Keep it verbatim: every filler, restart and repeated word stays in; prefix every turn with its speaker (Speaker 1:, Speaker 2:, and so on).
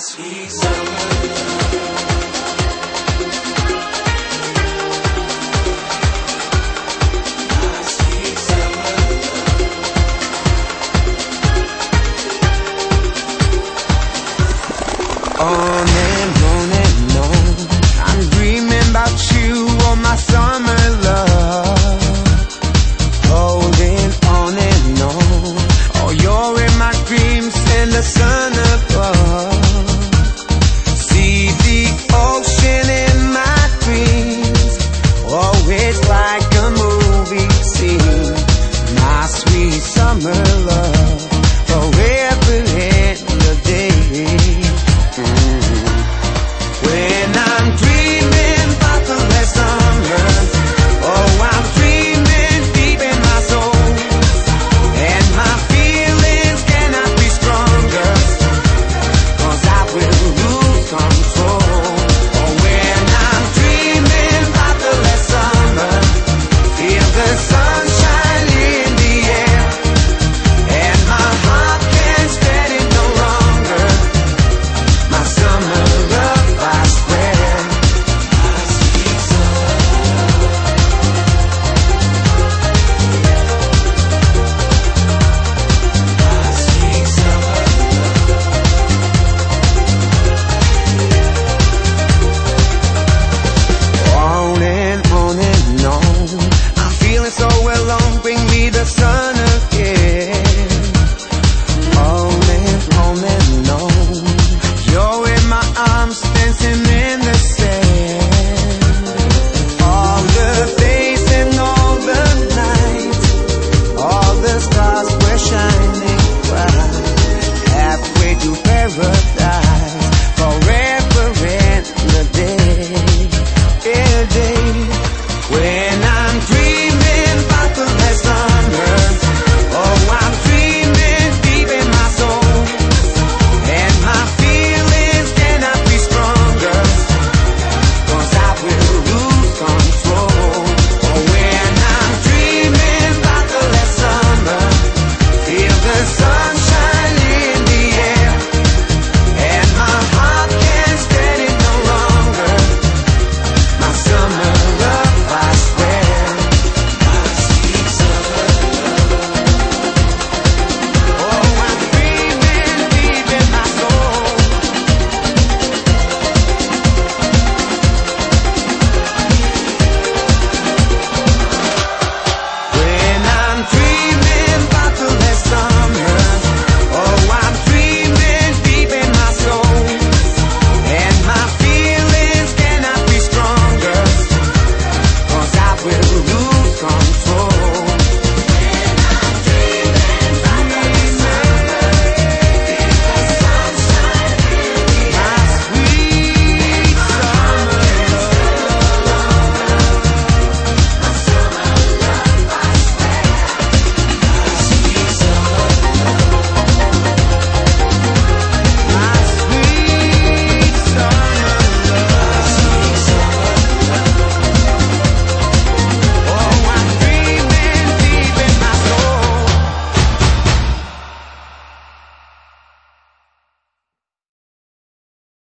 Speaker 1: sweet summer
Speaker 2: on and on and on, I'm dreaming about you, oh my summer love. Holding on and on, oh you're in my dreams and the sun above. See the ocean in my dreams, oh it's like a movie scene. My sweet summer love.